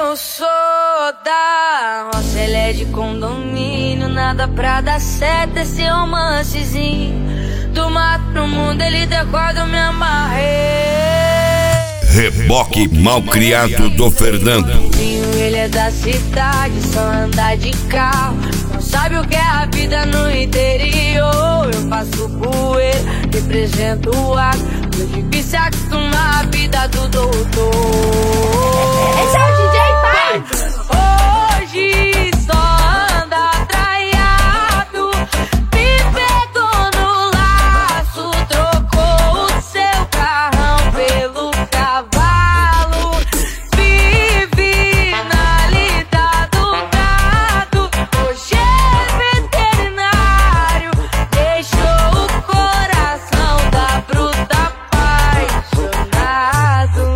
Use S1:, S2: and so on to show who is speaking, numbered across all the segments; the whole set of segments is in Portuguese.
S1: Eu sou da roça, ele é de condomínio. Nada pra dar certo esse romancezinho. Do mato pro mundo ele decorda, eu me amarrei.
S2: Reboque Malcriado do Fernando.
S1: Ele é da cidade, só anda de carro. Não sabe o que é a vida no interior. Eu faço poeira, represento o ar. Muito difícil acostumar a vida do doutor.
S3: Esse é o DJ Pai.
S1: Hoje só anda traiado. Me pegou no laço, trocou o seu carrão pelo cavalo. Vive na lida do gado. Hoje é veterinário. Deixou o coração da bruta apaixonado.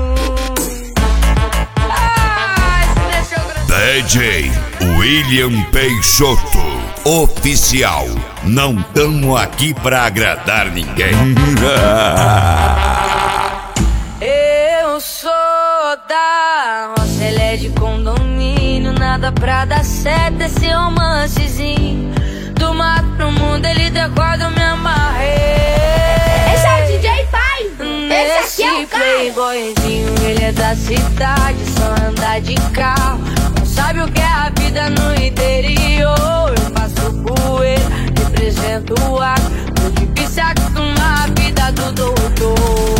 S2: DJ William Peixoto, oficial. Não tamo aqui pra agradar ninguém.
S1: Eu sou da roça, ele é de condomínio. Nada pra dar certo esse romancezinho. Do mato pro mundo ele decorda, eu me amarrei.
S3: Esse é o DJ Pai. Esse aqui é o cara.
S1: Playboyzinho, ele é da cidade, só anda de carro. Não sabe o que é a vida no interior. Eu faço poeira, represento o ar. Muito difícil acostumar a vida do doutor.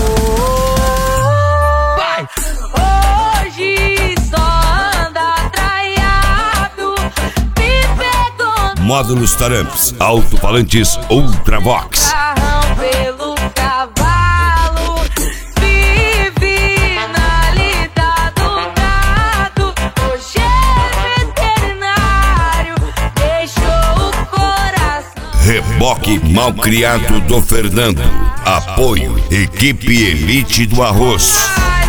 S1: Vai! Hoje só anda traiado. Me pegou no
S2: Módulos Taramps, alto-falantes Ultravox.
S1: carrão pelo cavalo. Vive na lida do gado. Hoje é veterinário. Deixou o coração.
S2: Reboque Malcriado do Fernando. Apoio Equipe Elite do Arroz.